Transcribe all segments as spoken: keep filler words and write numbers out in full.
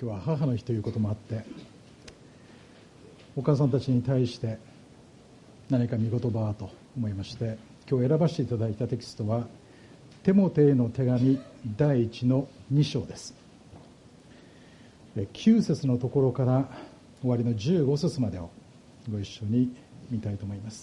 今日は母の日ということもあって、お母さんたちに対して何か見言葉はと思いまして、今日選ばせていただいたテキストはテモテへの手紙第一のに章です。きゅう節のところから終わりのじゅうご節までをご一緒に見たいと思います。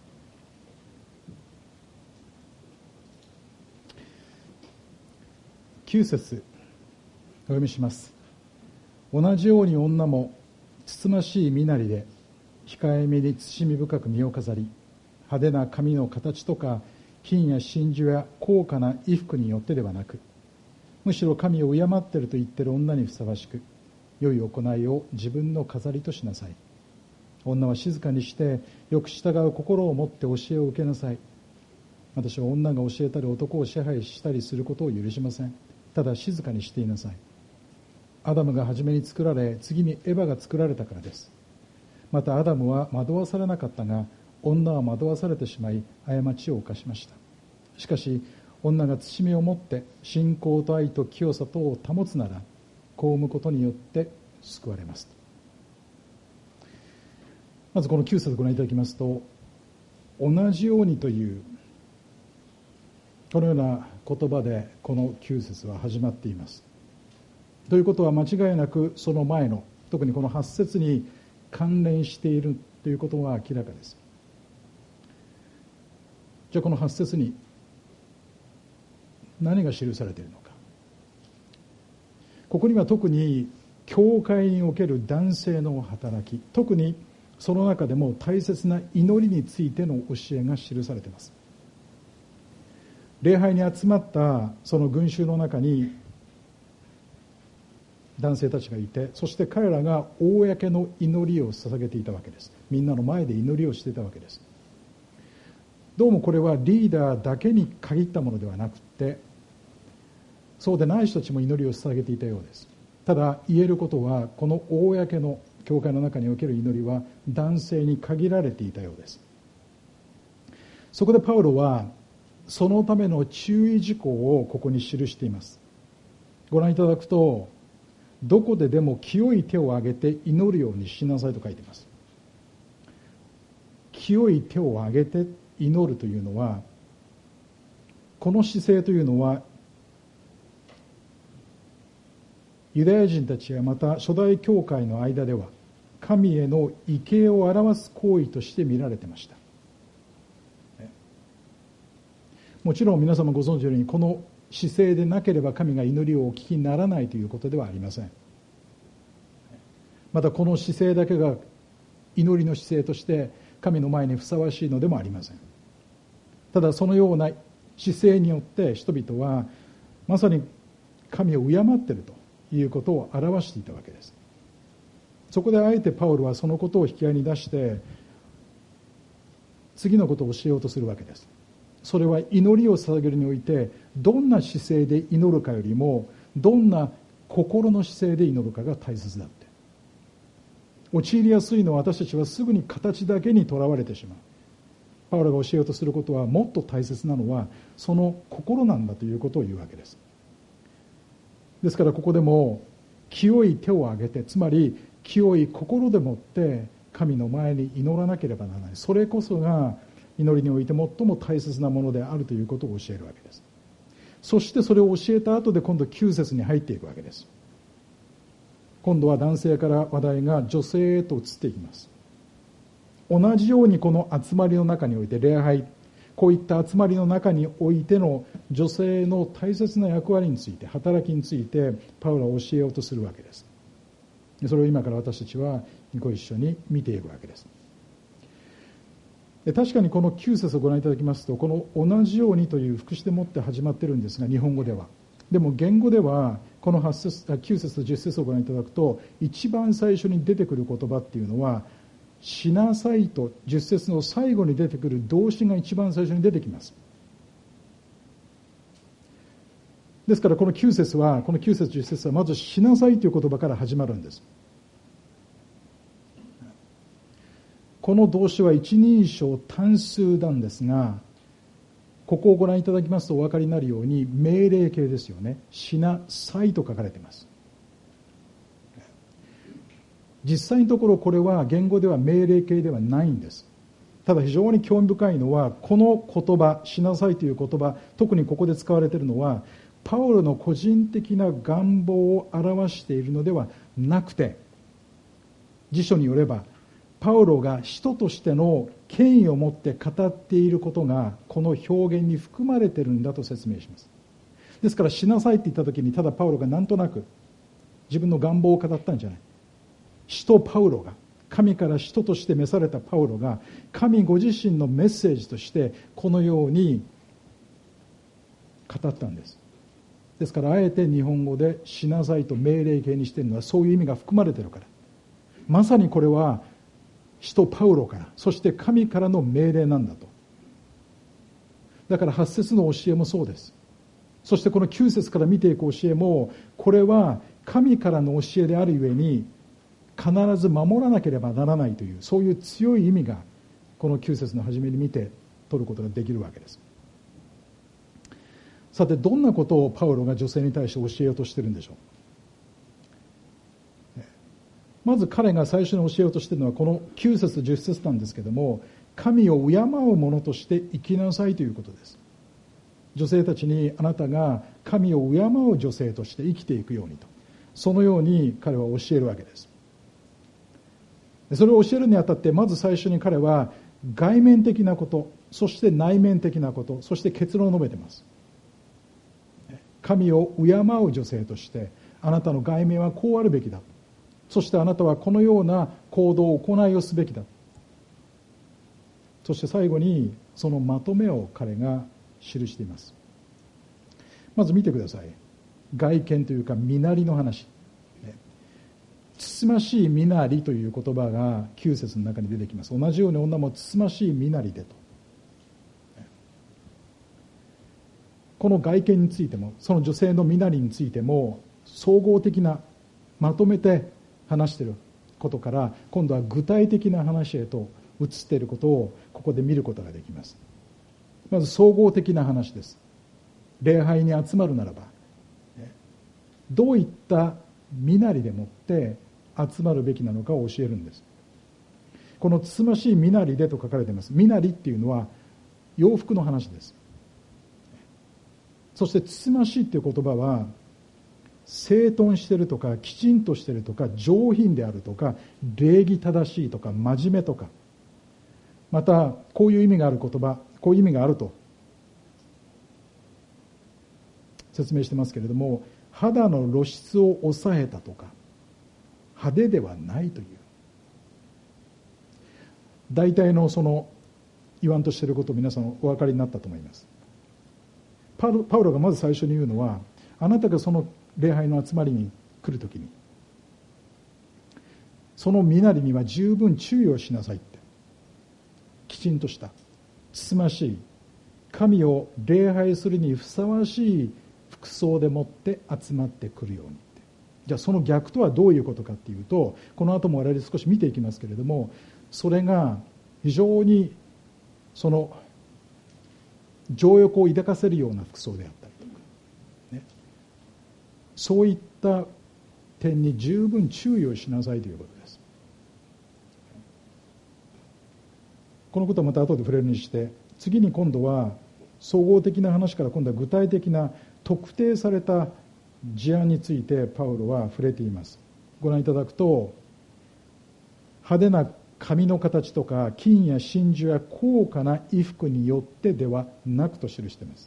きゅう節お読みします。同じように女もつつましい身なりで控えめに慎み深く身を飾り、派手な髪の形とか金や真珠や高価な衣服によってではなく、むしろ神を敬っていると言っている女にふさわしく、良い行いを自分の飾りとしなさい。女は静かにしてよく従う心を持って教えを受けなさい。私は女が教えたり男を支配したりすることを許しません。ただ静かにしていなさい。アダムが初めに作られ、次にエヴァが作られたからです。またアダムは惑わされなかったが、女は惑わされてしまい過ちを犯しました。しかし女が慎みを持って信仰と愛と清さとを保つなら、子を産むことによって救われます。まずこのきゅう節をご覧いただきますと、同じようにというこのような言葉でこのきゅう節は始まっています。ということは間違いなくその前の、特にこのはち節に関連しているということが明らかです。じゃあこのはち節に何が記されているのか。ここには特に教会における男性の働き、特にその中でも大切な祈りについての教えが記されています。礼拝に集まったその群衆の中に男性たちがいて、そして彼らが公の祈りを捧げていたわけです。みんなの前で祈りをしていたわけです。どうもこれはリーダーだけに限ったものではなくて、そうでない人たちも祈りを捧げていたようです。ただ言えることは、この公の教会の中における祈りは男性に限られていたようです。そこでパウロはそのための注意事項をここに記しています。ご覧いただくと、どこででも清い手を挙げて祈るようにしなさいと書いています。清い手を挙げて祈るというのは、この姿勢というのはユダヤ人たちやまた初代教会の間では神への畏敬を表す行為として見られていました。もちろん皆様ご存知のように、この姿勢でなければ神が祈りをお聞きにならないということではありません。またこの姿勢だけが祈りの姿勢として神の前にふさわしいのでもありません。ただそのような姿勢によって人々はまさに神を敬っているということを表していたわけです。そこであえてパウロはそのことを引き合いに出して次のことを教えようとするわけです。それは祈りを捧げるにおいて、どんな姿勢で祈るかよりもどんな心の姿勢で祈るかが大切だって。陥りやすいのは、私たちはすぐに形だけにとらわれてしまう。パウロが教えようとすることは、もっと大切なのはその心なんだということを言うわけです。ですからここでも清い手を挙げて、つまり清い心でもって神の前に祈らなければならない。それこそが祈りにおいて最も大切なものであるということを教えるわけです。そしてそれを教えた後で今度きゅう節に入っていくわけです。今度は男性から話題が女性へと移っていきます。同じようにこの集まりの中において、礼拝、こういった集まりの中においての女性の大切な役割について、働きについてパウロは教えようとするわけです。それを今から私たちはご一緒に見ていくわけです。確かにこのきゅう節をご覧いただきますと、この同じようにという副詞でもって始まっているんですが、日本語では。でも言語ではこのはち節、きゅう節とじゅっ節をご覧いただくと、一番最初に出てくる言葉っていうのは、しなさいとじゅっ節の最後に出てくる動詞が一番最初に出てきます。ですからこのきゅう節は、このきゅう節じゅっ節はまずしなさいという言葉から始まるんです。この動詞は一人称単数なんですが、ここをご覧いただきますとお分かりになるように命令形ですよね。しなさいと書かれています。 実際のところこれは言語では命令形ではないんです。ただ非常に興味深いのは、この言葉、しなさいという言葉、特にここで使われているのはパウロの個人的な願望を表しているのではなくて、辞書によればパウロが使徒としての権威を持って語っていることがこの表現に含まれているんだと説明します。ですからしなさいって言った時に、ただパウロがなんとなく自分の願望を語ったんじゃない。使徒パウロが、神から使徒として召されたパウロが、神ご自身のメッセージとしてこのように語ったんです。ですからあえて日本語でしなさいと命令形にしているのはそういう意味が含まれているから。まさにこれは使徒パウロから、そして神からの命令なんだと。だからはち節の教えもそうです。そしてこのきゅう節から見ていく教えも、これは神からの教えであるゆえに必ず守らなければならないという、そういう強い意味がこのきゅう節の初めに見て取ることができるわけです。さて、どんなことをパウロが女性に対して教えようとしているんでしょう。まず彼が最初に教えようとしているのはこのきゅう節じゅっ節なんですけども、神を敬う者として生きなさいということです。女性たちに、あなたが神を敬う女性として生きていくようにと、そのように彼は教えるわけです。それを教えるにあたって、まず最初に彼は外面的なこと、そして内面的なこと、そして結論を述べています。神を敬う女性として、あなたの外面はこうあるべきだ、そしてあなたはこのような行動、行いをすべきだ。そして最後にそのまとめを彼が記しています。まず見てください。外見というか身なりの話。つつましい身なりという言葉がきゅう節の中に出てきます。同じように女もつつましい身なりでと。この外見についても、その女性の身なりについても、総合的なまとめて話していることから、今度は具体的な話へと移っていることをここで見ることができます。まず総合的な話です。礼拝に集まるならばどういった身なりでもって集まるべきなのかを教えるんです。このつつましい身なりでと書かれています。身なりっていうのは洋服の話です。そしてつつましいっていう言葉は整頓してるとかきちんとしてるとか上品であるとか礼儀正しいとか真面目とか、またこういう意味がある言葉、こういう意味があると説明してますけれども、肌の露出を抑えたとか派手ではないという大体のその言わんとしていることを皆さんお分かりになったと思います。パウロ、パウロがまず最初に言うのは、あなたがその礼拝の集まりに来るときにその身なりには十分注意をしなさいって。きちんとしたつつましい神を礼拝するにふさわしい服装でもって集まってくるようにって。じゃあその逆とはどういうことかっていうと、この後も我々少し見ていきますけれども、それが非常にその情欲を抱かせるような服装であったりとか、ね、そういった点に十分注意をしなさいということです。このことはまた後で触れるにして、次に今度は総合的な話から今度は具体的な特定された事案についてパウロは触れています。ご覧いただくと、派手な髪の形とか金や真珠や高価な衣服によってではなくと記しています。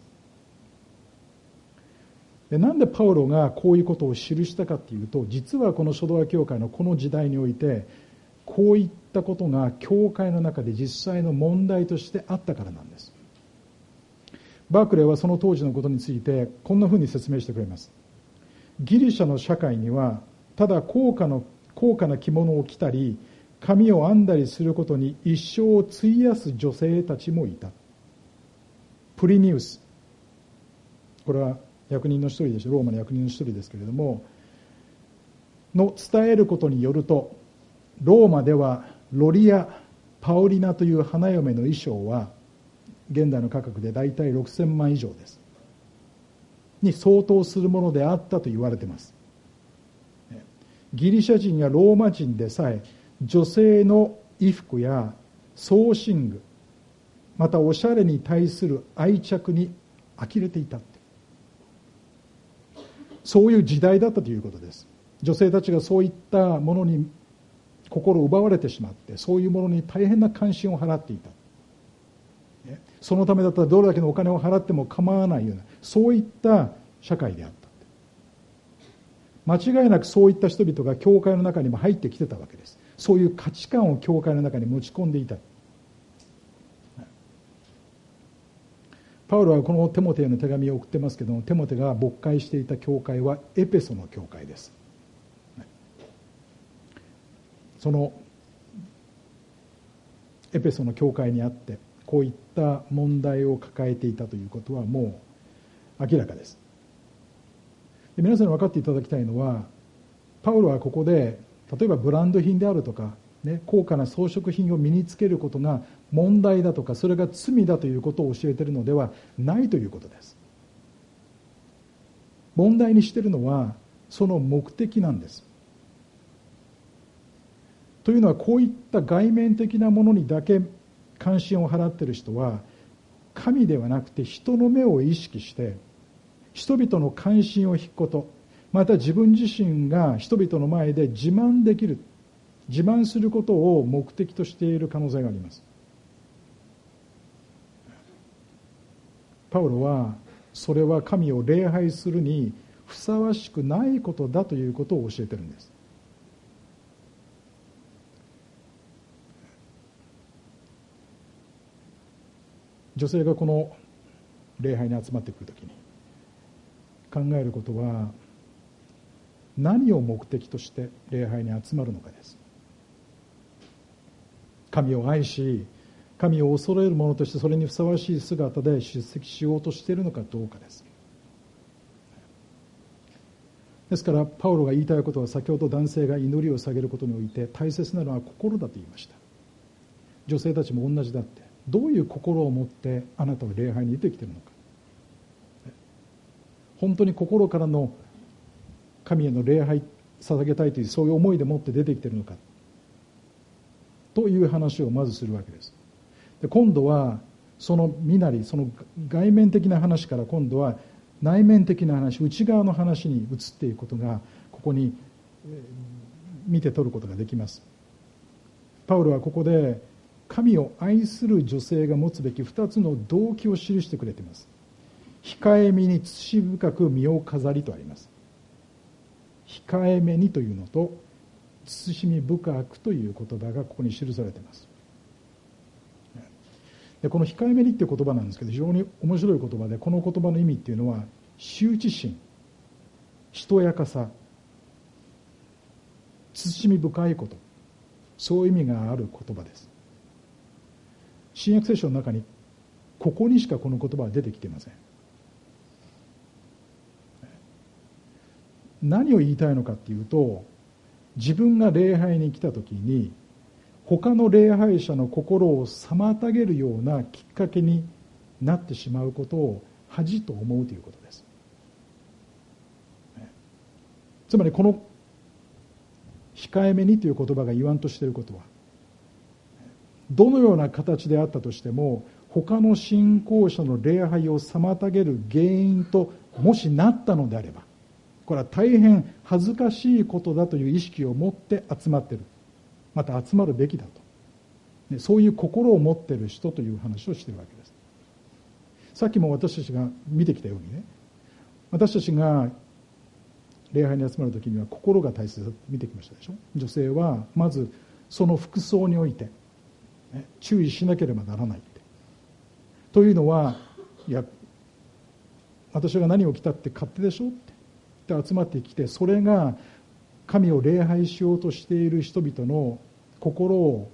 で、なんでパウロがこういうことを記したかというと、実はこの初動派教会のこの時代においてこういったことが教会の中で実際の問題としてあったからなんです。バークレーはその当時のことについてこんなふうに説明してくれます。ギリシャの社会にはただ高価の高価な着物を着たり髪を編んだりすることに一生を費やす女性たちもいた。プリニウス、これは役人の一人でしょ、ローマの役人の一人ですけれどもの伝えることによると、ローマではロリア・パウリナという花嫁の衣装は現代の価格でだいたいろくせんまん以上ですに相当するものであったと言われています。 ギリシャ人やローマ人でさえ女性の衣服や装身具、またおしゃれに対する愛着に呆れていたって、そういう時代だったということです。女性たちがそういったものに心を奪われてしまって、そういうものに大変な関心を払っていた。そのためだったらどれだけのお金を払っても構わないような、そういった社会であった。間違いなくそういった人々が教会の中にも入ってきてたわけです。そういう価値観を教会の中に持ち込んでいた。パウロはこのテモテへの手紙を送ってますけども、テモテが牧会していた教会はエペソの教会です。そのエペソの教会にあってこういった問題を抱えていたということはもう明らかです。で、皆さんに分かっていただきたいのは、パウロはここで例えばブランド品であるとか、ね、高価な装飾品を身につけることが問題だとか、それが罪だということを教えているのではないということです。問題にしているのはその目的なんです。というのは、こういった外面的なものにだけ関心を払っている人は、神ではなくて人の目を意識して人々の関心を引くこと、また自分自身が人々の前で自慢できる、自慢することを目的としている可能性があります。パウロはそれは神を礼拝するにふさわしくないことだということを教えているんです。女性がこの礼拝に集まってくるときに考えることは、何を目的として礼拝に集まるのかです。神を愛し、神を恐れる者としてそれにふさわしい姿で出席しようとしているのかどうかです。ですからパウロが言いたいことは、先ほど男性が祈りを下げることにおいて大切なのは心だと言いました。女性たちも同じだって。どういう心を持ってあなたは礼拝に出てきているのか、本当に心からの神への礼拝捧げたいというそういう思いでもって出てきているのかという話をまずするわけです。で、今度はその身なり、その外面的な話から今度は内面的な話、内側の話に移っていくことがここに見て取ることができます。パウロはここで神を愛する女性が持つべき二つの動機を記してくれています。控えめに慎深く身を飾りとあります。控えめにというのと慎み深くという言葉がここに記されています。で、この控えめにという言葉なんですけど、非常に面白い言葉で、この言葉の意味っていうのは羞恥心、しとやかさ、慎み深いこと、そういう意味がある言葉です。新約聖書の中にここにしかこの言葉は出てきていません。何を言いたいのかっていうと、自分が礼拝に来た時に他の礼拝者の心を妨げるようなきっかけになってしまうことを恥と思うということです。つまりこの控えめにという言葉が言わんとしていることは、どのような形であったとしても他の信仰者の礼拝を妨げる原因ともしなったのであれば、これは大変恥ずかしいことだという意識を持って集まっている、また集まるべきだと、そういう心を持っている人という話をしているわけです。さっきも私たちが見てきたようにね、私たちが礼拝に集まるときには心が大切だと見てきましたでしょ。女性はまずその服装において注意しなければならないって。というのは、いや私が何を着たって勝手でしょってって集まってきて、それが神を礼拝しようとしている人々の心を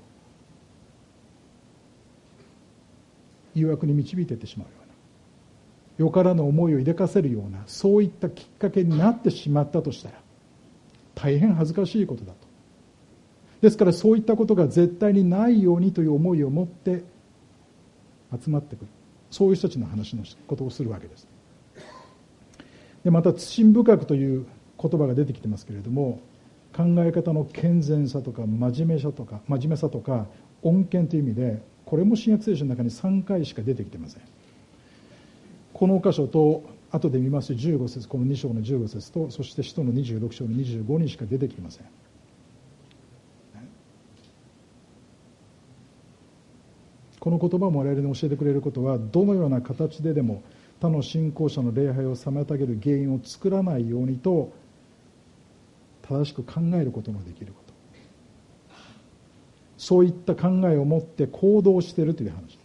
誘惑に導いていってしまうような、よからぬ思いを抱かせるような、そういったきっかけになってしまったとしたら大変恥ずかしいことだと。ですからそういったことが絶対にないようにという思いを持って集まってくる、そういう人たちの話のことをするわけです。でまた慎深くという言葉が出てきてますけれども、 考え方の健全さとか真面目さとか真面目さとか穏健という意味で、これも新約聖書の中にさんかいしか出てきてません。この箇所と後で見ますとじゅうご節、このに章のじゅうご節と、そして使徒のにじゅうろく章のにじゅうごにしか出てきません。この言葉も我々に教えてくれることは、どのような形ででも他の信仰者の礼拝を妨げる原因を作らないようにと正しく考えることのできること、そういった考えを持って行動しているという話です。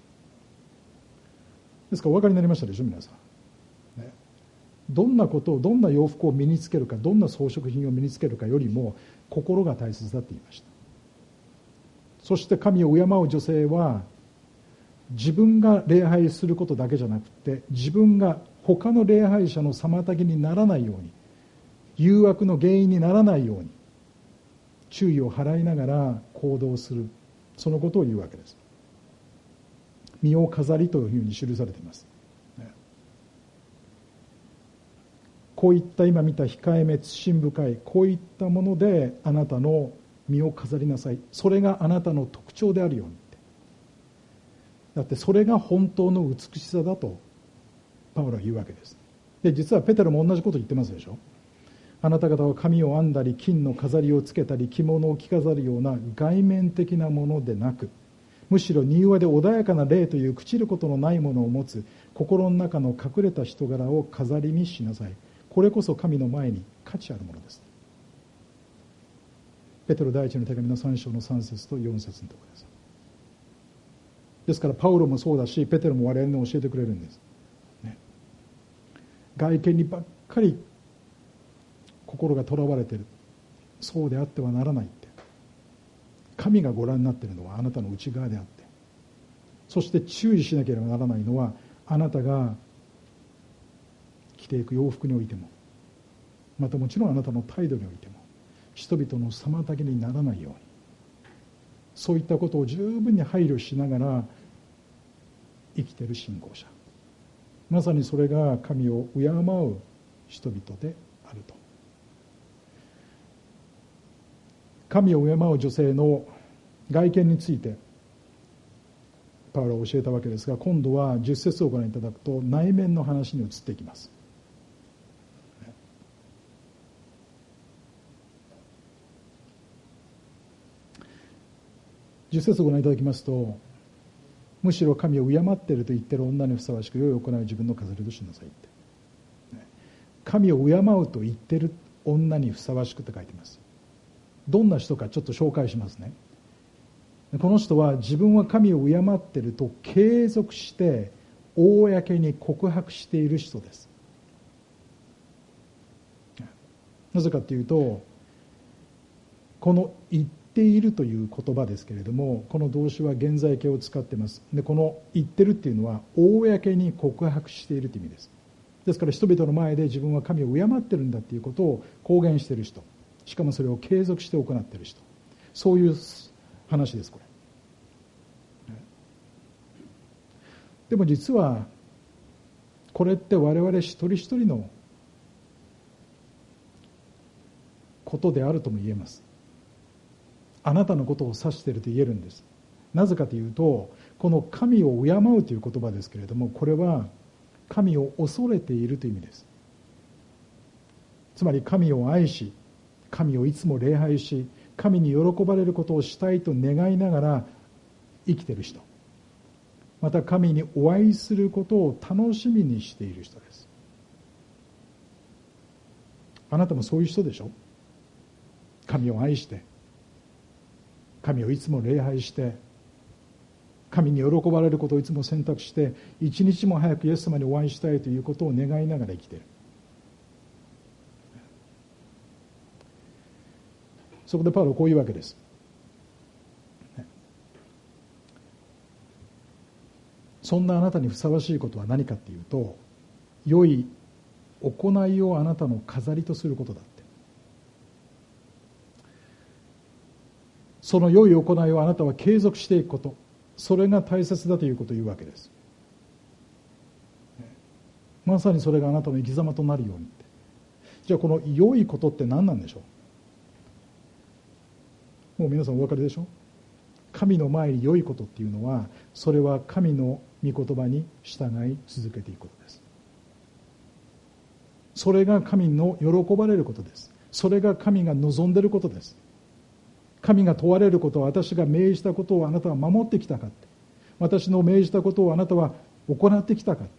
ですからお分かりになりましたでしょ皆さん、ね、どんなことを、どんな洋服を身につけるか、どんな装飾品を身につけるかよりも心が大切だって言いました。そして神を敬う女性は自分が礼拝することだけじゃなくて、自分が他の礼拝者の妨げにならないように、誘惑の原因にならないように注意を払いながら行動する、そのことを言うわけです。身を飾りというふうに記されています。こういった今見た控えめ、慎深い、こういったものであなたの身を飾りなさい。それがあなたの特徴であるようにって。だってそれが本当の美しさだとパウロは言うわけです。で、実はペテロも同じこと言ってますでしょ。あなた方は髪を編んだり金の飾りをつけたり着物を着飾るような外面的なものでなく、むしろ柔和で穏やかな霊という朽ちることのないものを持つ心の中の隠れた人柄を飾りにしなさい。これこそ神の前に価値あるものです。ペテロ第一の手紙のさん章のさん節とよん節のところです。ですからパウロもそうだし、ペテロも我々に教えてくれるんです、ね、外見にばっかり心がとらわれている、そうであってはならないって。神がご覧になっているのはあなたの内側であって、そして注意しなければならないのは、あなたが着ていく洋服においても、またもちろんあなたの態度においても、人々の妨げにならないように、そういったことを十分に配慮しながら生きている信仰者、まさにそれが神を敬う人々であると。神を敬う女性の外見についてパウロは教えたわけですが、今度はじゅっ節をご覧いただくと内面の話に移っていきます。じゅっ節をご覧いただきますと、むしろ神を敬っていると言っている女にふさわしく良い行いを自分の飾りとしなさいって。神を敬うと言っている女にふさわしくって書いています。どんな人かちょっと紹介しますね。この人は自分は神を敬っていると継続して公に告白している人です。なぜかというと、この言っているという言葉ですけれども、この動詞は現在形を使っています。で、この言ってるっていうのは公に告白しているという意味です。ですから人々の前で自分は神を敬ってるんだということを公言している人、しかもそれを継続して行っている人、そういう話です。これでも実はこれって我々一人一人のことであるとも言えます。あなたのことを指していると言えるんです。なぜかというと、この神を敬うという言葉ですけれども、これは神を恐れているという意味です。つまり神を愛し、神をいつも礼拝し、神に喜ばれることをしたいと願いながら生きている人、また神にお会いすることを楽しみにしている人です。あなたもそういう人でしょ。神を愛して、神をいつも礼拝して、神に喜ばれることをいつも選択して、一日も早くイエス様にお会いしたいということを願いながら生きている。そこでパウロはこういうわけです。そんなあなたにふさわしいことは何かというと、良い行いをあなたの飾りとすることだって。その良い行いをあなたは継続していくこと、それが大切だということを言うわけです。まさにそれがあなたの生き様となるようにって。じゃあこの良いことって何なんでしょう。 もう皆さんお分かりでしょ。神の前に良いことっていうのは、それは神の御言葉に従い続けていくことです。それが神の喜ばれることです。それが神が望んでいることです。神が問われることは、私が命じたことをあなたは守ってきたかって、私の命じたことをあなたは行ってきたかって、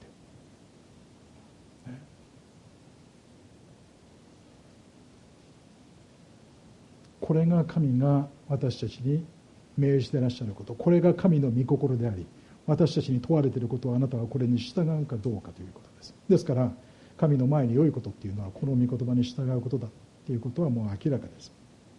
これが神が私たちに命じていらっしゃること、これが神の御心であり、私たちに問われていることは、あなたはこれに従うかどうかということです。ですから神の前に良いことっていうのは、この御言葉に従うことだということはもう明らかです。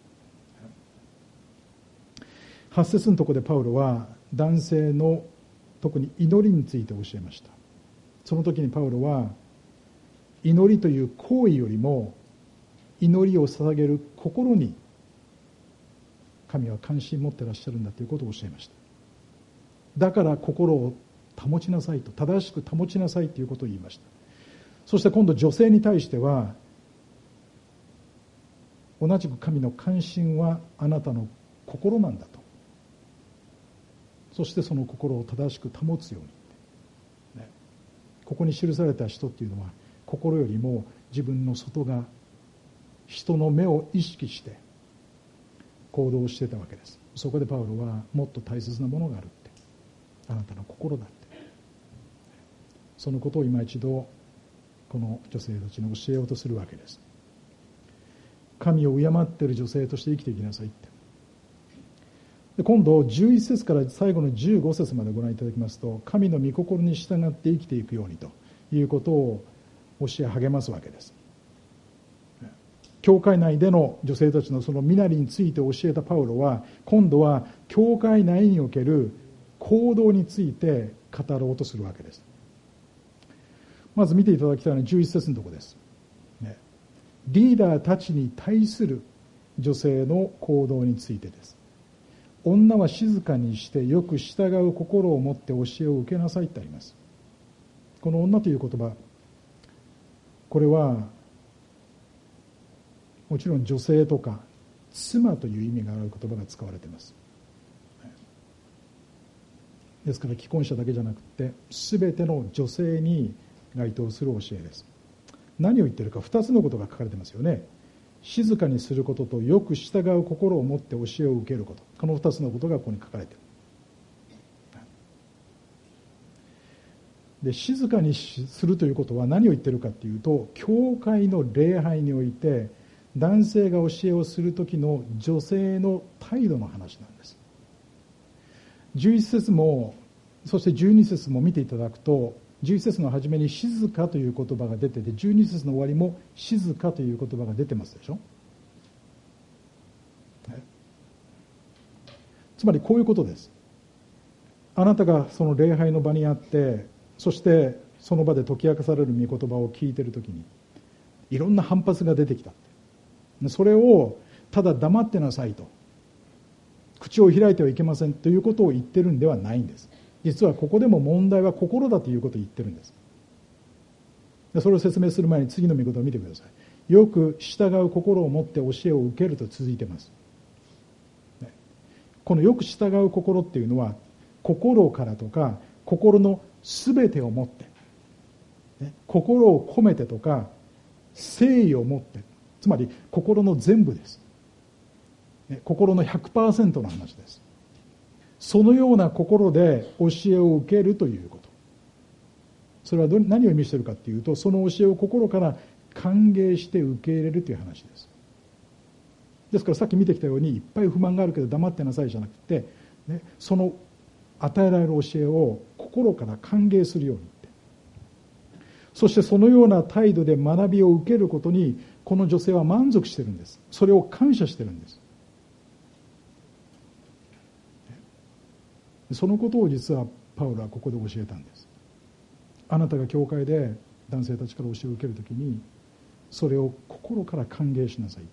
はち節のところでパウロは男性の特に祈りについて教えました。その時にパウロは、祈りという行為よりも祈りを捧げる心に神は関心を持っていらっしゃるんだということを教えました。だから心を保ちなさいと、正しく保ちなさいということを言いました。そして今度女性に対しては、同じく神の関心はあなたの心なんだと。そしてその心を正しく保つように、ね、ここに記された人っていうのは、心よりも自分の外が人の目を意識して行動していたわけです。そこでパウロは、もっと大切なものがあるって、あなたの心だって、そのことを今一度この女性たちに教えようとするわけです。神を敬っている女性として生きていきなさいって。で今度じゅういち節から最後のじゅうご節までご覧いただきますと、神の御心に従って生きていくようにということを教え励ますわけです。教会内での女性たちのその身なりについて教えたパウロは、今度は教会内における行動について語ろうとするわけです。まず見ていただきたいのはじゅういち節のところです。リーダーたちに対する女性の行動についてです。女は静かにしてよく従う心を持って教えを受けなさいってあります。この女という言葉、これはもちろん女性とか妻という意味がある言葉が使われています。ですから既婚者だけじゃなくて、全ての女性に該当する教えです。何を言っているか、二つのことが書かれていますよね。静かにすることと、よく従う心を持って教えを受けること、この二つのことがここに書かれている。で、静かにするということは何を言っているかというと、教会の礼拝において男性が教えをするときの女性の態度の話なんです。じゅういち節もそしてじゅうに節も見ていただくと、じゅういち節の初めに静かという言葉が出てて、じゅうに節の終わりも静かという言葉が出てますでしょ。つまりこういうことです。あなたがその礼拝の場にあって、そしてその場で解き明かされる御言葉を聞いているときに、いろんな反発が出てきた。それをただ黙ってなさいと、口を開いてはいけませんということを言ってるんではないんです。実はここでも問題は心だということを言ってるんです。それを説明する前に次の御言葉を見てください。よく従う心を持って教えを受けると続いています。このよく従う心っていうのは、心からとか心のすべてを持って、心を込めてとか誠意を持って、つまり心の全部です。心の ひゃくパーセント の話です。そのような心で教えを受けるということ。それは何を意味しているかというと、その教えを心から歓迎して受け入れるという話です。ですからさっき見てきたように、いっぱい不満があるけど黙ってなさいじゃなくて、ね、その与えられる教えを心から歓迎するようにって、そしてそのような態度で学びを受けることにこの女性は満足しているんです。それを感謝しているんです。そのことを実はパウロはここで教えたんです。あなたが教会で男性たちから教えを受けるときに、それを心から歓迎しなさい。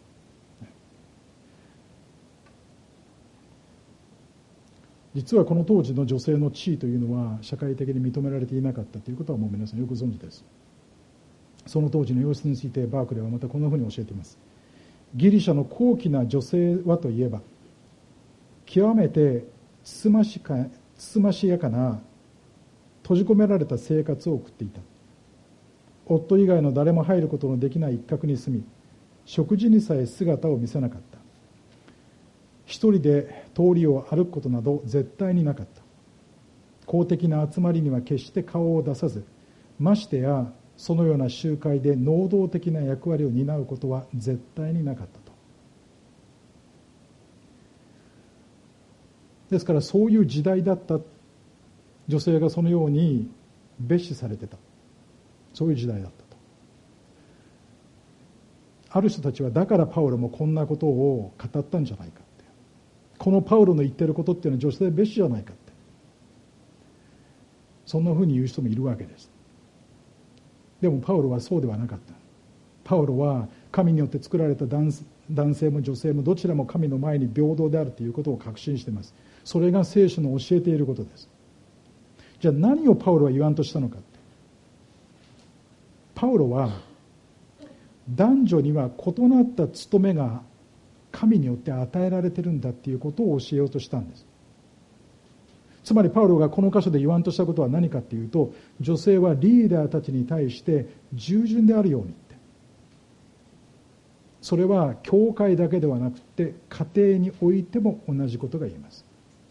実はこの当時の女性の地位というのは社会的に認められていなかったということはもう皆さんよく存知です。その当時の様子についてバークレーはまたこんなふうに教えています。 ギリシャの高貴な女性はといえば、極めてつつましか、つつましやかな閉じ込められた生活を送っていた。夫以外の誰も入ることのできない一角に住み、食事にさえ姿を見せなかった。一人で通りを歩くことなど絶対になかった。公的な集まりには決して顔を出さず、ましてやそのような集会で能動的な役割を担うことは絶対になかったと。ですからそういう時代だった。女性がそのように蔑視されてた、そういう時代だったと。ある人たちはだからパウロもこんなことを語ったんじゃないかって、このパウロの言ってることっていうのは女性蔑視じゃないかって、そんなふうに言う人もいるわけです。でもパウロはそうではなかった。パウロは神によって作られた男性も女性もどちらも神の前に平等であるということを確信しています。それが聖書の教えていることです。じゃあ何をパウロは言わんとしたのかって、パウロは男女には異なった務めが神によって与えられているんだっていうことを教えようとしたんです。つまりパウロがこの箇所で言わんとしたことは何かっていうと、女性はリーダーたちに対して従順であるようにって、それは教会だけではなくて家庭においても同じことが言えます。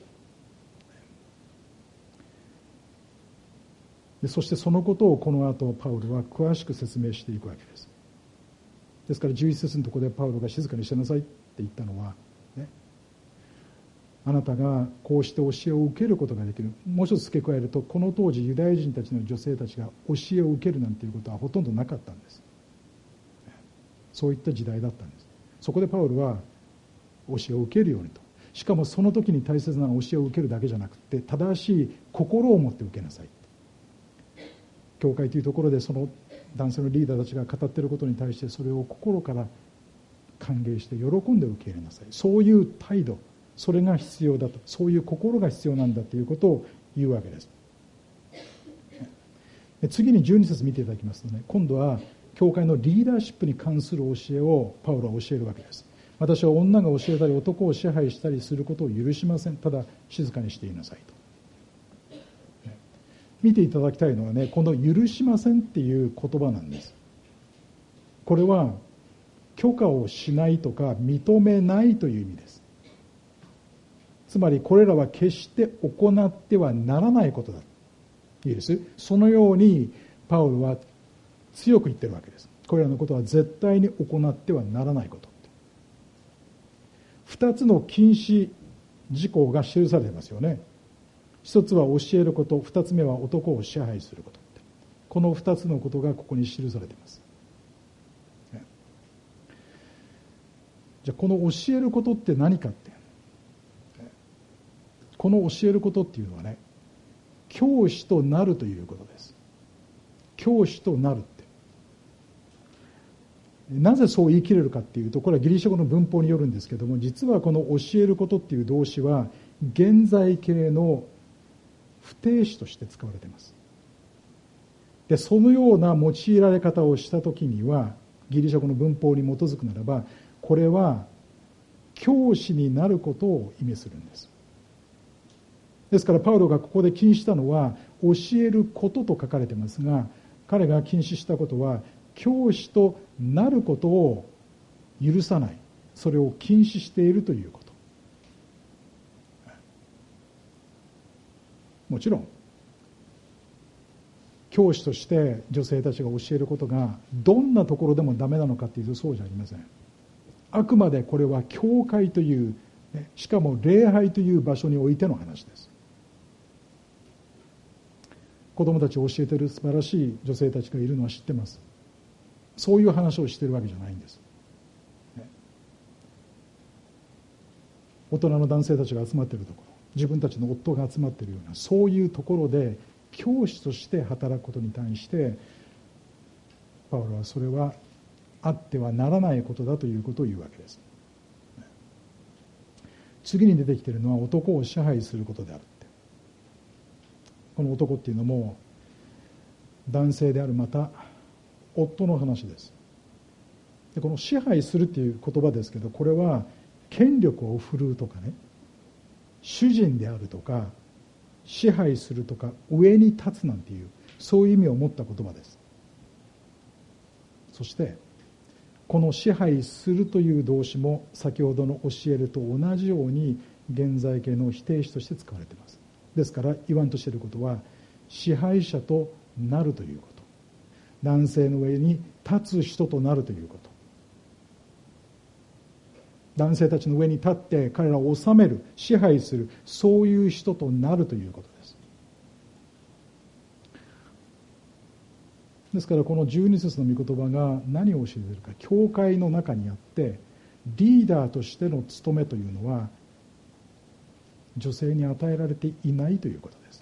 でそしてそのことをこの後パウロは詳しく説明していくわけです。ですからじゅういち節のところでパウロが静かにしてなさいって言ったのは、ね、あなたがこうして教えを受けることができる。もう一つ付け加えると、この当時ユダヤ人たちの女性たちが教えを受けるなんていうことはほとんどなかったんです。そういった時代だったんです。そこでパウロは教えを受けるようにと、しかもその時に大切なのは教えを受けるだけじゃなくて、正しい心を持って受けなさい。教会というところでその男性のリーダーたちが語っていることに対して、それを心から歓迎して喜んで受け入れなさい。そういう態度、それが必要だと、そういう心が必要なんだということを言うわけです。次にじゅうに節見ていただきますとね、今度は教会のリーダーシップに関する教えをパウロは教えるわけです。私は女が教えたり男を支配したりすることを許しません。ただ静かにしていなさいと。見ていただきたいのはね、この許しませんっていう言葉なんです。これは許可をしないとか認めないという意味です。つまりこれらは決して行ってはならないことだ。いいです。そのようにパウロは強く言ってるわけです。これらのことは絶対に行ってはならないこと。二つの禁止事項が記されていますよね。一つは教えること、二つ目は男を支配すること。この二つのことがここに記されています。じゃあこの教えることって何かって、この教えることっていうのはね、教師となるということです。教師となるって、なぜそう言い切れるかっていうと、これはギリシャ語の文法によるんですけども、実はこの教えることっていう動詞は現在形の不定詞として使われています。でそのような用いられ方をしたときには、ギリシャ語の文法に基づくならば、これは教師になることを意味するんです。ですからパウロがここで禁止したのは教えることと書かれていますが、彼が禁止したことは教師となることを許さない、それを禁止しているということ。もちろん教師として女性たちが教えることがどんなところでもダメなのかというと、そうじゃありません。あくまでこれは教会という、しかも礼拝という場所においての話です。子供たちを教えている素晴らしい女性たちがいるのは知ってます。そういう話をしているわけじゃないんです。大人の男性たちが集まっているところ、自分たちの夫が集まっているような、そういうところで教師として働くことに対してパウロはそれはあってはならないことだということを言うわけです。次に出てきているのは男を支配することであるって。この男っていうのも男性である、また夫の話です。 でこの支配するっていう言葉ですけど、これは権力を振るうとかね、主人であるとか支配するとか上に立つなんていう、そういう意味を持った言葉です。そしてこの支配するという動詞も先ほどの教えると同じように現在形の否定詞として使われています。ですから言わんとしていることは、支配者となるということ、男性の上に立つ人となるということ、男性たちの上に立って彼らを治める、支配する、そういう人となるということです。ですからこのじゅうに節の御言葉が何を教えているか、教会の中にあってリーダーとしての務めというのは女性に与えられていないということです。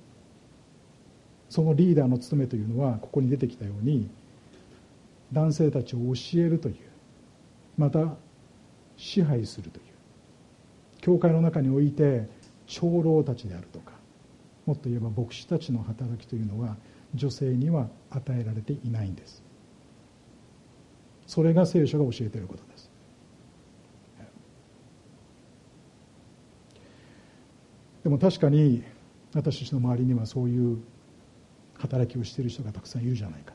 そのリーダーの務めというのは、ここに出てきたように男性たちを教えるという、また支配するという、教会の中において長老たちであるとか、もっと言えば牧師たちの働きというのは女性には与えられていないんです。それが聖書が教えていることです。でも確かに私たちの周りにはそういう働きをしている人がたくさんいるじゃないか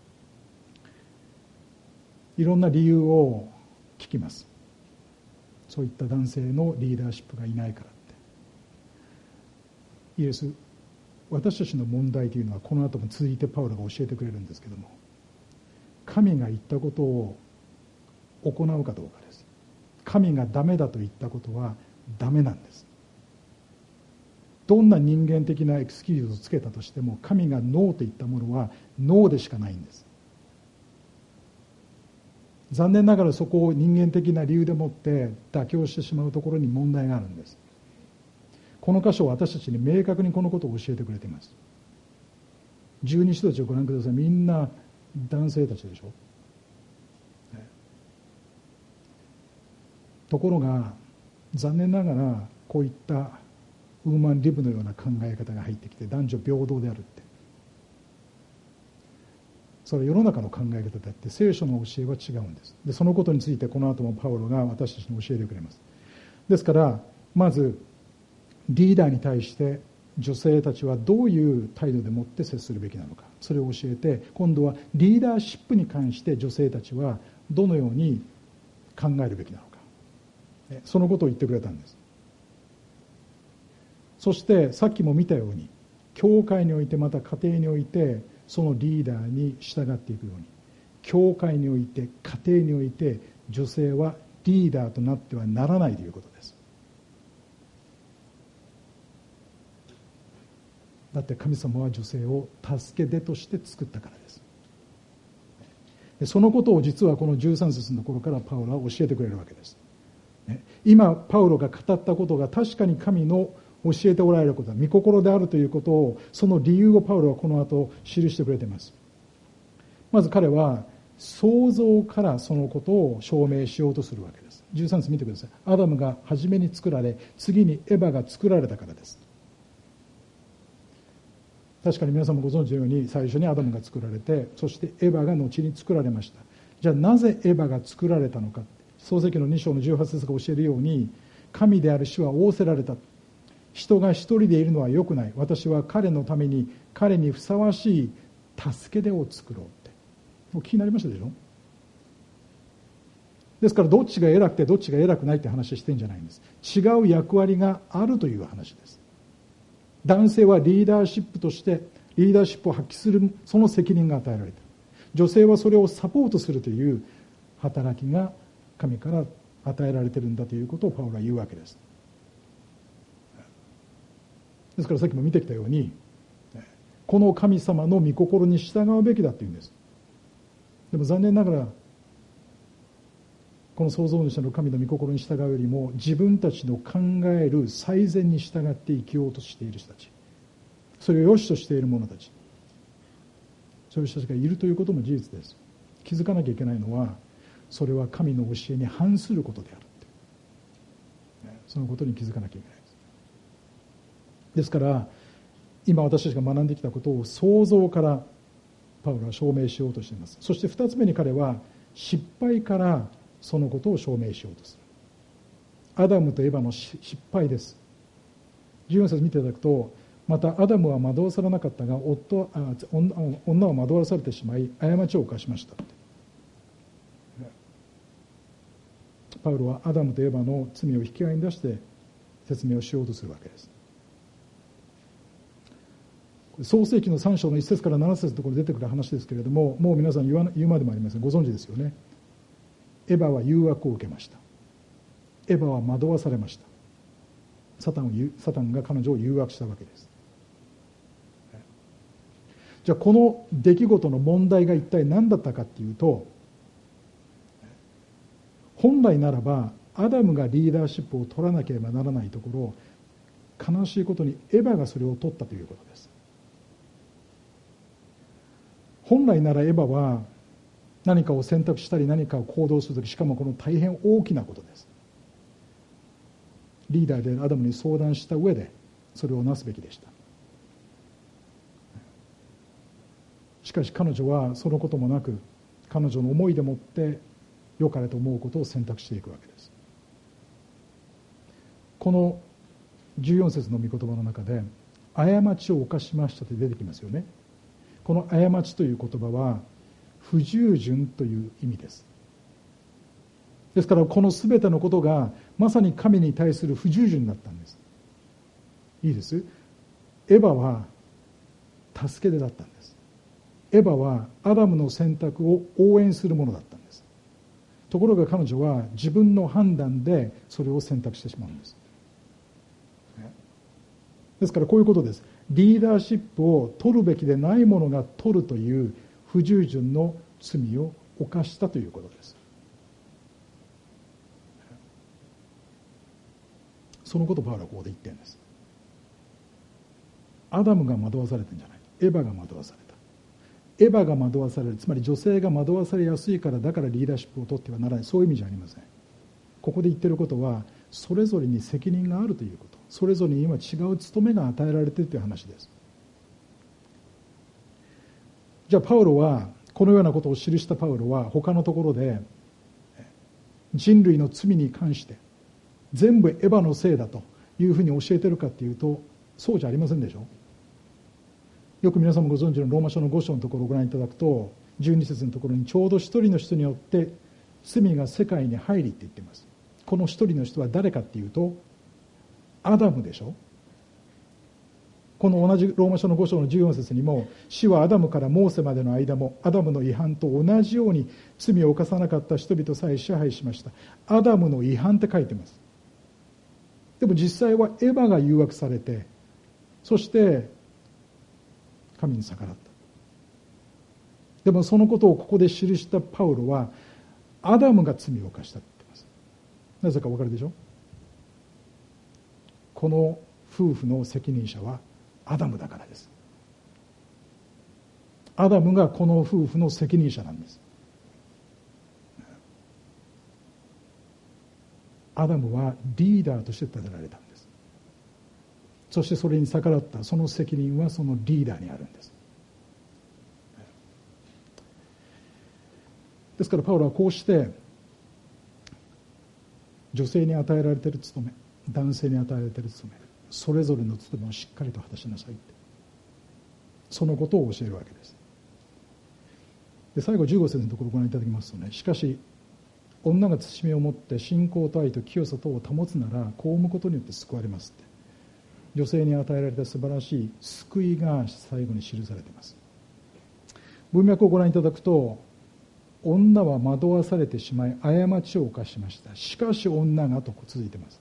と。いろんな理由を聞きます。そういった男性のリーダーシップがいないからって。イエス、私たちの問題というのはこの後も続いてパウロが教えてくれるんですけども、神が言ったことを行うかどうかです。神がダメだと言ったことはダメなんです。どんな人間的なエクスキューズをつけたとしても、神がノーと言ったものはノーでしかないんです。残念ながらそこを人間的な理由でもって妥協してしまうところに問題があるんです。この箇所は私たちに明確にこのことを教えてくれています。十二使徒たちをご覧ください。みんな男性たちでしょ。ところが残念ながらこういったウーマンリブのような考え方が入ってきて、男女平等であるって、それは世の中の考え方であって聖書の教えは違うんです。でそのことについてこの後もパウロが私たちに教えてくれます。ですからまずリーダーに対して女性たちはどういう態度でもって接するべきなのか、それを教えて、今度はリーダーシップに関して女性たちはどのように考えるべきなのか、そのことを言ってくれたんです。そしてさっきも見たように、教会においてまた家庭においてそのリーダーに従っていくように、教会において家庭において女性はリーダーとなってはならないということです。だって神様は女性を助け手として作ったからです。でそのことを実はこのじゅうさん節のところからパウロは教えてくれるわけです。今パウロが語ったことが確かに神の教えておられることは御心であるということを、その理由をパウロはこの後記してくれています。まず彼は創造からそのことを証明しようとするわけです。じゅうさん節見てください。アダムが初めに作られ、次にエバが作られたからです。確かに皆さんもご存知のように、最初にアダムが作られて、そしてエバが後に作られました。じゃあなぜエバが作られたのか。創世記のに章のじゅうはち節が教えるように、神である主は仰せられた。人が一人でいるのは良くない。私は彼のために彼にふさわしい助け手を作ろうって。もう気になりましたでしょ。ですからどっちが偉くてどっちが偉くないって話してるんじゃないんです。違う役割があるという話です。男性はリーダーシップとしてリーダーシップを発揮する、その責任が与えられている。女性はそれをサポートするという働きが神から与えられているんだということをパウロは言うわけです。ですからさっきも見てきたように、この神様の御心に従うべきだっていうんです。でも残念ながらこの創造主の神の御心に従うよりも、自分たちの考える最善に従って生きようとしている人たち、それを良しとしている者たち、そういう人たちがいるということも事実です。気づかなきゃいけないのは、それは神の教えに反することであるって、そのことに気づかなきゃいけないです。ですから今私たちが学んできたことを創造からパウロは証明しようとしています。そして二つ目に彼は失敗からそのことを証明しようとする。アダムとエバの失敗です。じゅうよん節見ていただくと、またアダムは惑わされなかったが夫あ女女は惑わされてしまい過ちを犯しました。パウロはアダムとエバの罪を引き合いに出して説明をしようとするわけです。創世記のさん章のいち節からなな節のところに出てくる話ですけれども、もう皆さん言わ言うまでもありません。ご存知ですよね。エバは誘惑を受けました。エバは惑わされました。サタンをサタンが彼女を誘惑したわけです。じゃあこの出来事の問題が一体何だったかっていうと、本来ならばアダムがリーダーシップを取らなければならないところ、悲しいことにエバがそれを取ったということです。本来ならエバは何かを選択したり何かを行動するとき、しかもこの大変大きなことです。リーダーでアダムに相談した上でそれをなすべきでした。しかし彼女はそのこともなく、彼女の思いでもって良かれと思うことを選択していくわけです。このじゅうよん節の御言葉の中で過ちを犯しましたと出てきますよね。この過ちという言葉は不従順という意味です。ですからこの全てのことがまさに神に対する不従順だったんです。いいです。エバは助け手だったんです。エバはアダムの選択を応援するものだったんです。ところが彼女は自分の判断でそれを選択してしまうんです。ですからこういうことです。リーダーシップを取るべきでないものが取るという不従順の罪を犯したということです。そのことをパウロはここで言ってるんです。アダムが惑わされたんじゃない、エバが惑わされた。エバが惑わされる、つまり女性が惑わされやすいから、だからリーダーシップを取ってはならない、そういう意味じゃありません。ここで言っていることはそれぞれに責任があるということ、それぞれに今違う務めが与えられているという話です。じゃあパウロはこのようなことを記したパウロは他のところで人類の罪に関して全部エヴァのせいだというふうに教えているかというと、そうじゃありませんでしょ。よく皆さんもご存知のローマ書のご章のところをご覧いただくと、じゅうに節のところにちょうど一人の人によって罪が世界に入りって言っています。この一人の人は誰かっていうとアダムでしょ。この同じローマ書のご章のじゅうよん節にも、死はアダムからモーセまでの間もアダムの違反と同じように罪を犯さなかった人々さえ支配しました。アダムの違反って書いてます。でも実際はエヴァが誘惑されて、そして神に逆らった。でもそのことをここで記したパウロはアダムが罪を犯したと言っています。なぜか分かるでしょ。この夫婦の責任者はアダムだからです。アダムがこの夫婦の責任者なんです。アダムはリーダーとして立てられたんです。そしてそれに逆らったその責任はそのリーダーにあるんです。ですからパウロはこうして女性に与えられている務め、男性に与えられている務め、それぞれの務めをしっかりと果たしなさいって、そのことを教えるわけです。で最後じゅうご節のところをご覧いただきますとね、しかし女が慎みを持って信仰と愛と清さとを保つならこう産むことによって救われますって、女性に与えられた素晴らしい救いが最後に記されています。文脈をご覧いただくと、女は惑わされてしまい過ちを犯しました。しかし女がと続いています。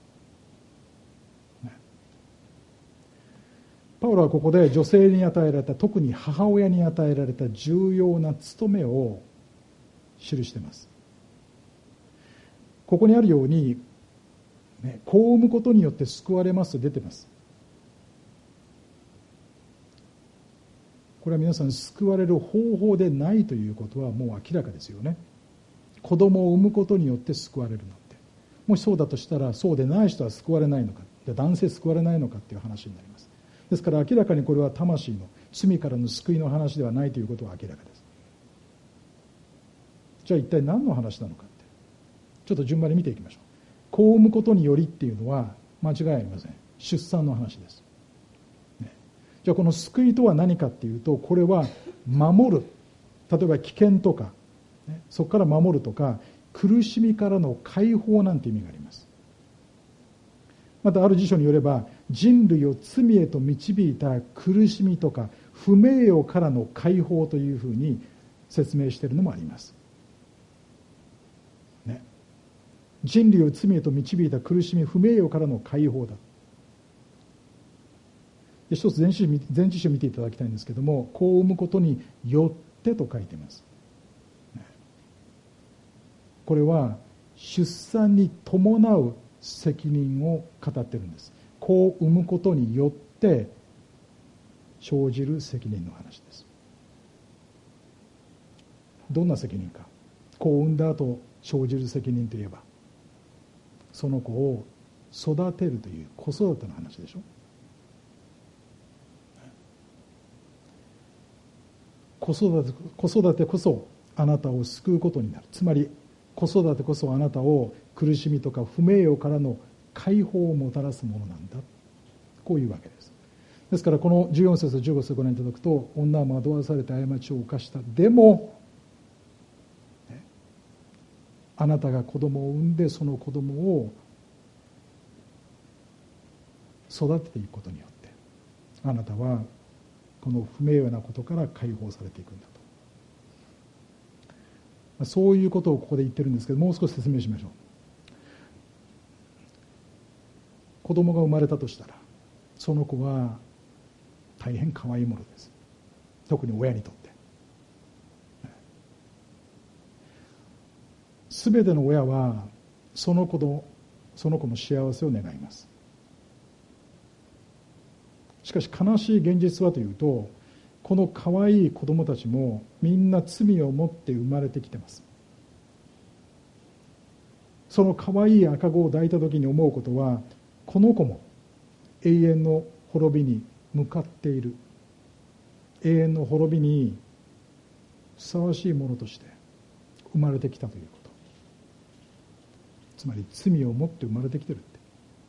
パウロはここで女性に与えられた、特に母親に与えられた重要な務めを記しています。ここにあるように、ね、子を産むことによって救われますと出ています。これは皆さん救われる方法でないということはもう明らかですよね。子供を産むことによって救われるなんて、もしそうだとしたらそうでない人は救われないのか、じゃあ男性救われないのかっていう話になります。ですから明らかにこれは魂の罪からの救いの話ではないということは明らかです。 じゃあ一体何の話なのかって、ちょっと順番に見ていきましょう。子を産むことによりっていうのは間違いありません。出産の話です、ね、じゃあこの救いとは何かっていうと、これは守る、例えば危険とか、ね、そこから守るとか、苦しみからの解放なんて意味があります。またある辞書によれば、人類を罪へと導いた苦しみとか不名誉からの解放というふうに説明しているのもあります、ね、人類を罪へと導いた苦しみ不名誉からの解放だ。で一つ前置詞、前置詞を見ていただきたいんですけども、子を産むことによってと書いています。これは出産に伴う責任を語っているんです。子を産むことによって生じる責任の話です。どんな責任か。子を産んだ後生じる責任といえば、その子を育てるという子育ての話でしょ。子育て、子育てこそあなたを救うことになる。つまり子育てこそあなたを苦しみとか不名誉からの解放をもたらすものなんだ、こういうわけです。ですからこのじゅうよん節とじゅうご節をご覧いただくと、女は惑わされて過ちを犯した。でも、ね、あなたが子供を産んでその子供を育てていくことによってあなたはこの不名誉なことから解放されていくんだと、そういうことをここで言ってるんですけど、もう少し説明しましょう。子供が生まれたとしたら、その子は大変可愛いものです。特に親にとって。すべての親はその子の、その子の幸せを願います。しかし悲しい現実はというと、この可愛い子供たちもみんな罪を持って生まれてきてます。その可愛い赤子を抱いた時に思うことは、この子も永遠の滅びに向かっている、永遠の滅びにふさわしいものとして生まれてきたということ、つまり罪を持って生まれてきてるって。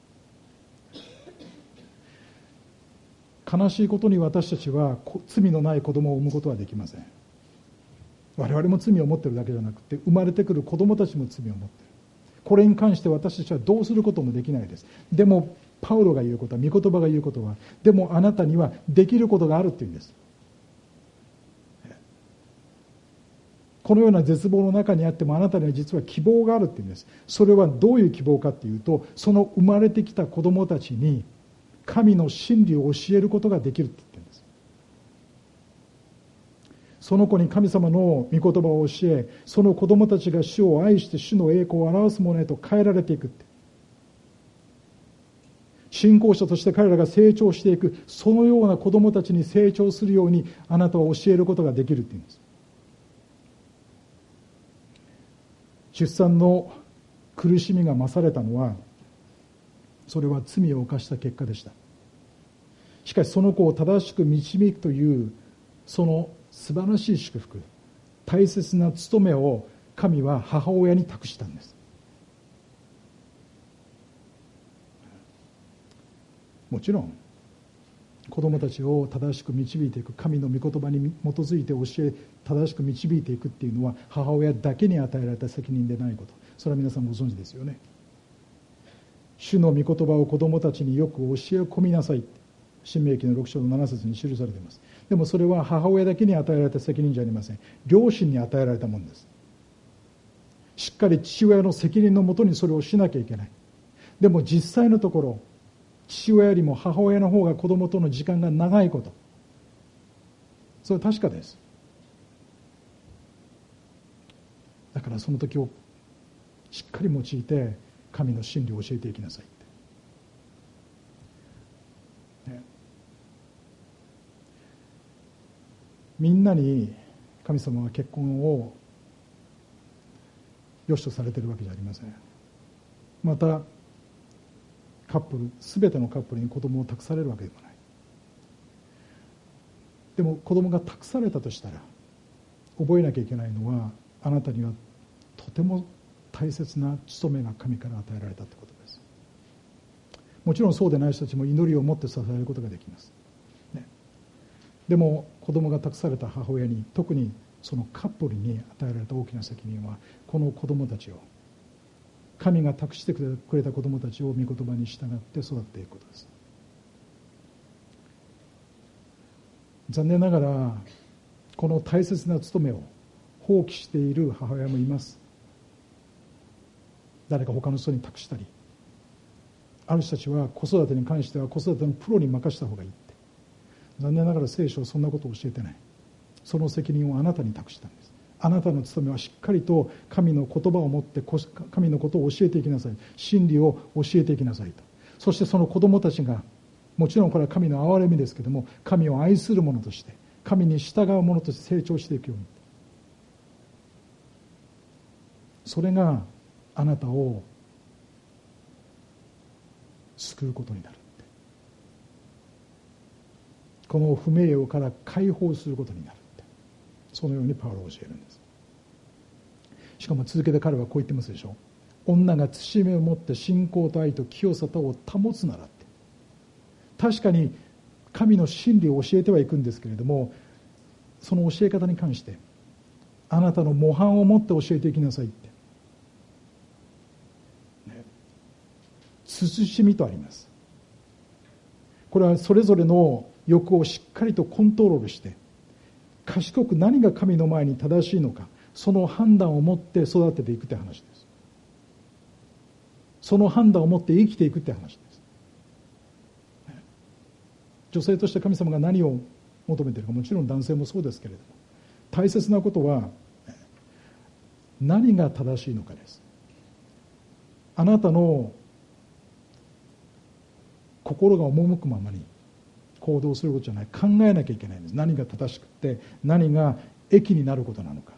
悲しいことに私たちは罪のない子供を産むことはできません。我々も罪を持っているだけじゃなくて、生まれてくる子供たちも罪を持っている。これに関して私たちはどうすることもできないです。でもパウロが言うことは、御言葉が言うことは、でもあなたにはできることがあるっていうんです。このような絶望の中にあってもあなたには実は希望があるっていうんです。それはどういう希望かっていうと、その生まれてきた子供たちに神の真理を教えることができるって言ってるんです。その子に神様の御言葉を教え、その子供たちが主を愛して主の栄光を表すものへと変えられていくって。信仰者として彼らが成長していく、そのような子供たちに成長するようにあなたは教えることができるって言うんです。出産の苦しみが増されたのは、それは罪を犯した結果でした。しかしその子を正しく導くというその素晴らしい祝福、大切な務めを神は母親に託したんです。もちろん子供たちを正しく導いていく、神の御言葉に基づいて教え正しく導いていくっていうのは母親だけに与えられた責任でないこと、それは皆さんご存知ですよね。主の御言葉を子供たちによく教え込みなさい、申命記のろく章のなな節に記されています。でもそれは母親だけに与えられた責任じゃありません。両親に与えられたものです。しっかり父親の責任のもとにそれをしなきゃいけない。でも実際のところ、父親よりも母親の方が子供との時間が長いこと、それは確かです。だからその時をしっかり用いて神の真理を教えていきなさいって、ね、みんなに神様は結婚を良しとされているわけじゃありません。またカップル、すべてのカップルに子供を託されるわけでもない。でも子供が託されたとしたら覚えなきゃいけないのは、あなたにはとても大切な務めが神から与えられたということです。もちろんそうでない人たちも祈りを持って支えることができます、ね、でも子供が託された母親に、特にそのカップルに与えられた大きな責任は、この子供たちを、神が託してくれた子供たちを御言葉に従って育っていくことです。残念ながらこの大切な務めを放棄している母親もいます。誰か他の人に託したり、ある人たちは子育てに関しては子育てのプロに任せた方がいいって。残念ながら聖書はそんなことを教えてない。その責任をあなたに託したんです。あなたの務めはしっかりと神の言葉を持って神のことを教えていきなさい。真理を教えていきなさいと。そしてその子供たちが、もちろんこれは神の憐れみですけども、神を愛する者として、神に従う者として成長していくように。それがあなたを救うことになる。この不名誉から解放することになる。そのようにパウロは教えるんです。しかも続けて彼はこう言ってますでしょ。女が慎みを持って信仰と愛と清さとを保つならって。確かに神の真理を教えてはいくんですけれども、その教え方に関してあなたの模範を持って教えていきなさいって、ね、慎みとあります。これはそれぞれの欲をしっかりとコントロールして、賢く何が神の前に正しいのか、その判断を持って育てていくって話です。その判断を持って生きていくって話です。女性として神様が何を求めているか、もちろん男性もそうですけれども、大切なことは何が正しいのかです。あなたの心が赴くままに行動することじゃない、考えなきゃいけないんです。何が正しくて何が益になることなのか。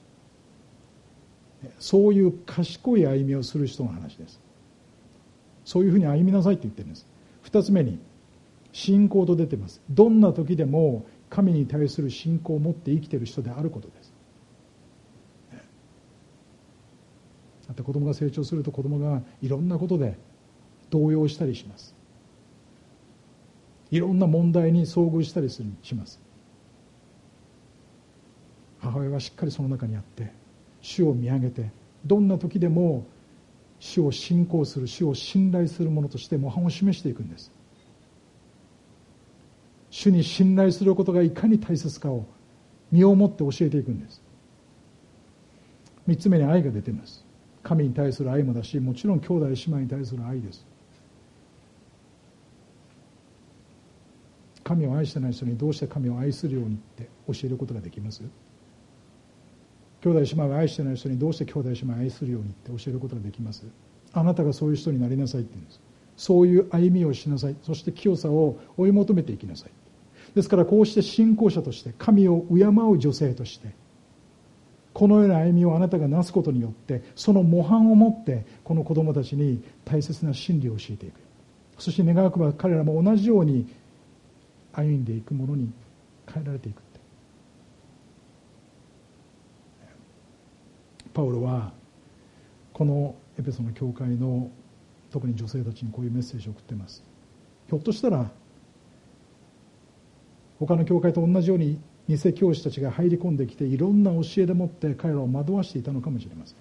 そういう賢い歩みをする人の話です。そういうふうに歩みなさいって言ってるんです。二つ目に信仰と出てます。どんな時でも神に対する信仰を持って生きている人であることです。だって子供が成長すると、子供がいろんなことで動揺したりします。いろんな問題に遭遇したりするします。母親はしっかりその中にあって主を見上げて、どんな時でも主を信仰する、主を信頼する者として模範を示していくんです。主に信頼することがいかに大切かを身をもって教えていくんです。三つ目に愛が出ています。神に対する愛もだし、もちろん兄弟姉妹に対する愛です。神を愛してない人にどうして神を愛するようにって教えることができます？兄弟姉妹を愛してない人にどうして兄弟姉妹を愛するようにって教えることができます？あなたがそういう人になりなさいって言うんです。そういう歩みをしなさい。そして清さを追い求めていきなさい。ですからこうして信仰者として、神を敬う女性として、このような歩みをあなたがなすことによって、その模範を持ってこの子供たちに大切な真理を教えていく。そして願わくば彼らも同じように歩んでいくものに変えられていくって。パウロはこのエペソの教会の特に女性たちにこういうメッセージを送っています。ひょっとしたら他の教会と同じように偽教師たちが入り込んできて、いろんな教えでもって彼らを惑わしていたのかもしれません。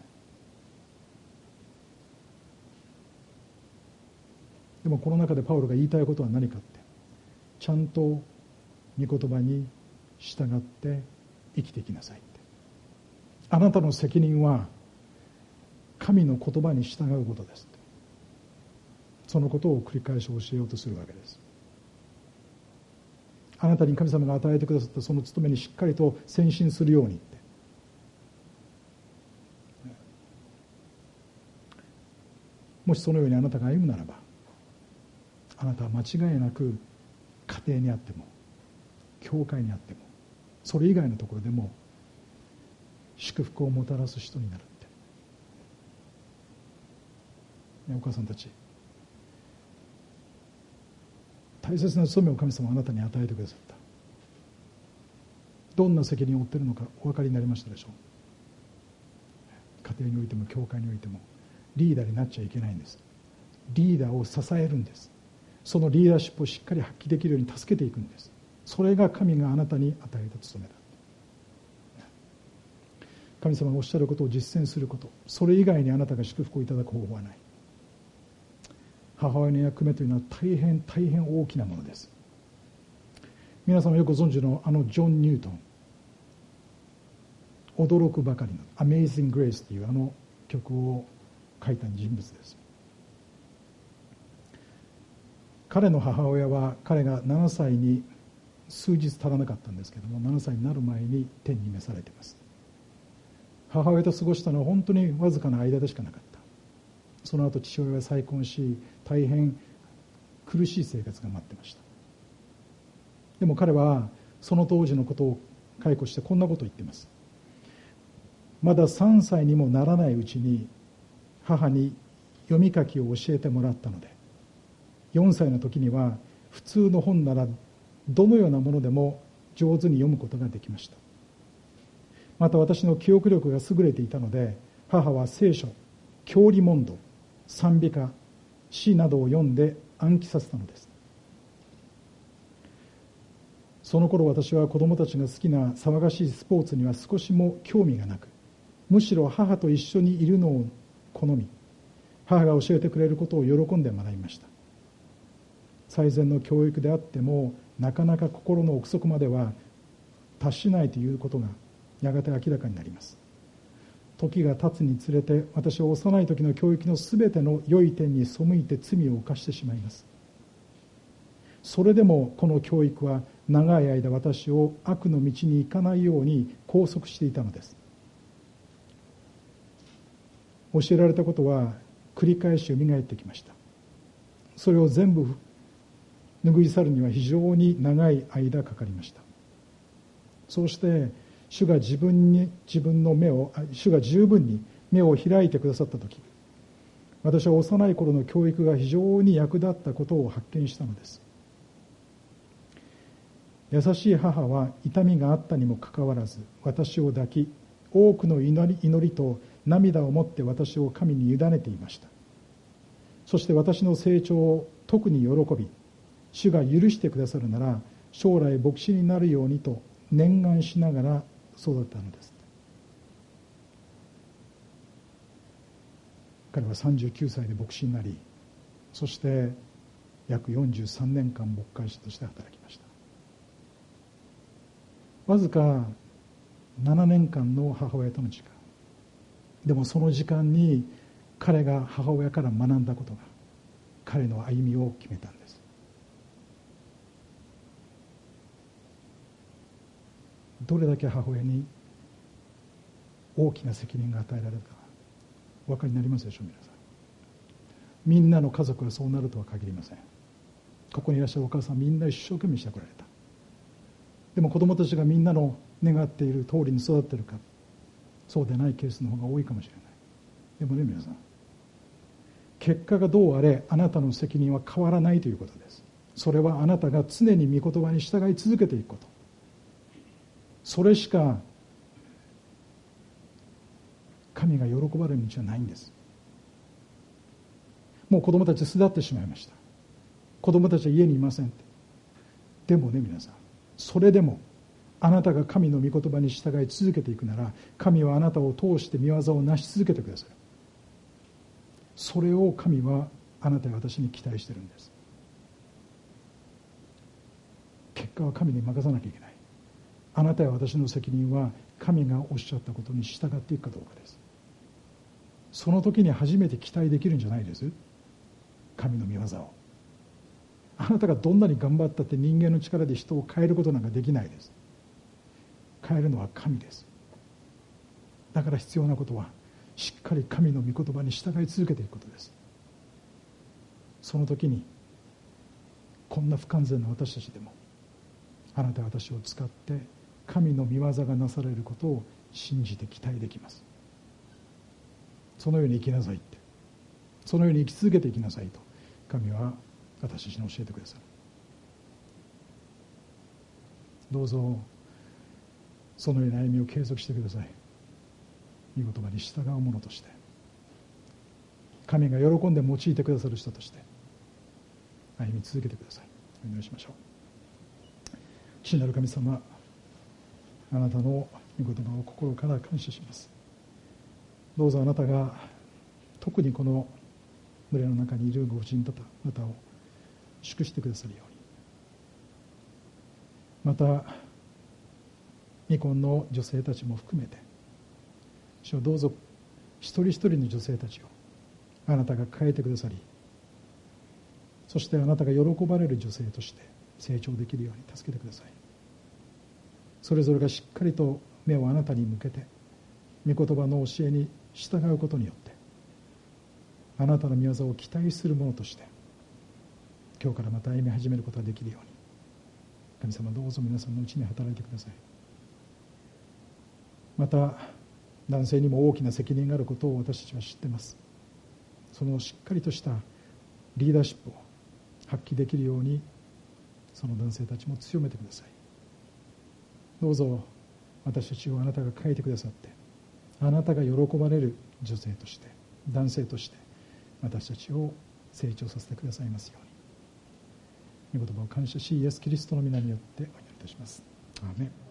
でもこの中でパウロが言いたいことは何かって、ちゃんと御言葉に従って生きていきなさいって。あなたの責任は神の言葉に従うことですって。そのことを繰り返し教えようとするわけです。あなたに神様が与えてくださったその務めにしっかりと専心するようにって。もしそのようにあなたが歩むならば、あなたは間違いなく家庭にあっても教会にあってもそれ以外のところでも祝福をもたらす人になるって、ね、お母さんたち、大切な務めを神様はあなたに与えてくださった。どんな責任を負っているのかお分かりになりましたでしょう。 家庭においても教会においてもリーダーになっちゃいけないんです。リーダーを支えるんです。そのリーダーシップをしっかり発揮できるように助けていくんです。それが神があなたに与えた務めだ。神様がおっしゃることを実践すること、それ以外にあなたが祝福をいただく方法はない。母親の役目というのは大変大変大きなものです。皆様よくご存知のあのジョン・ニュートン、驚くばかりの Amazing Grace というあの曲を書いた人物です。彼の母親は彼がななさいに数日足らなかったんですけども、ななさいになる前に天に召されています。母親と過ごしたのは本当にわずかな間でしかなかった。その後父親は再婚し、大変苦しい生活が待ってました。でも彼はその当時のことを回顧してこんなことを言っています。まださんさいにもならないうちに母に読み書きを教えてもらったので、よんさいの時には普通の本ならどのようなものでも上手に読むことができました。また私の記憶力が優れていたので、母は聖書、教理問答、賛美歌、詩などを読んで暗記させたのです。その頃私は子供たちが好きな騒がしいスポーツには少しも興味がなく、むしろ母と一緒にいるのを好み、母が教えてくれることを喜んで学びました。最善の教育であってもなかなか心の奥底までは達しないということがやがて明らかになります。時が経つにつれて私は幼い時の教育のすべての良い点に背いて罪を犯してしまいます。それでもこの教育は長い間私を悪の道に行かないように拘束していたのです。教えられたことは繰り返し蘇ってきました。それを全部拭い去るには非常に長い間かかりました。そうして主が自分に自分の目を主が十分に目を開いてくださったとき、私は幼い頃の教育が非常に役立ったことを発見したのです。優しい母は痛みがあったにもかかわらず私を抱き、多くの祈り、祈りと涙を持って私を神に委ねていました。そして私の成長を特に喜び、主が許してくださるなら将来牧師になるようにと念願しながら育ったのです。彼はさんじゅうきゅうさいで牧師になり、そして約よんじゅうさんねんかん牧会者として働きました。わずかななねんかんの母親との時間、でもその時間に彼が母親から学んだことが彼の歩みを決めたんです。どれだけ母親に大きな責任が与えられるかお分かりになりますでしょう。皆さん、みんなの家族がそうなるとは限りません。ここにいらっしゃるお母さんみんな一生懸命してこられた。でも子供たちがみんなの願っている通りに育っているか、そうでないケースの方が多いかもしれない。でもね、皆さん、結果がどうあれあなたの責任は変わらないということです。それはあなたが常に御言葉に従い続けていくこと、それしか神が喜ばれる道はないんです。もう子供たち巣立ってしまいました。子供たちは家にいませんって。でもね、皆さん、それでもあなたが神の御言葉に従い続けていくなら、神はあなたを通して御業を成し続けてくださる。それを神はあなたや私に期待しているんです。結果は神に任さなきゃいけない。あなたや私の責任は神がおっしゃったことに従っていくかどうかです。その時に初めて期待できるんじゃないです、神の御業を。あなたがどんなに頑張ったって人間の力で人を変えることなんかできないです。変えるのは神です。だから必要なことはしっかり神の御言葉に従い続けていくことです。その時にこんな不完全な私たちでもあなたは私を使って神の御業がなされることを信じて期待できます。そのように生きなさいって、そのように生き続けていきなさいと神は私たちに教えてくださる。どうぞそのような歩みを継続してください。 御言葉に従う者として、神が喜んで用いてくださる人として歩み続けてください。お祈りしましょう。父なる神様、あなたの御言葉を心から感謝します。どうぞあなたが特にこの群れの中にいるご婦人方々を祝してくださるように、また未婚の女性たちも含めて、主をどうぞ一人一人の女性たちをあなたが変えてくださり、そしてあなたが喜ばれる女性として成長できるように助けてください。それぞれがしっかりと目をあなたに向けて御言葉の教えに従うことによってあなたの御業を期待する者として今日からまた歩み始めることができるように、神様どうぞ皆さんのうちに働いてください。また男性にも大きな責任があることを私たちは知っています。そのしっかりとしたリーダーシップを発揮できるようにその男性たちも強めてください。どうぞ私たちをあなたが変えてくださって、あなたが喜ばれる女性として男性として私たちを成長させてくださいますように、御言葉を感謝しイエス・キリストの皆によってお祈りいたします。アーメン。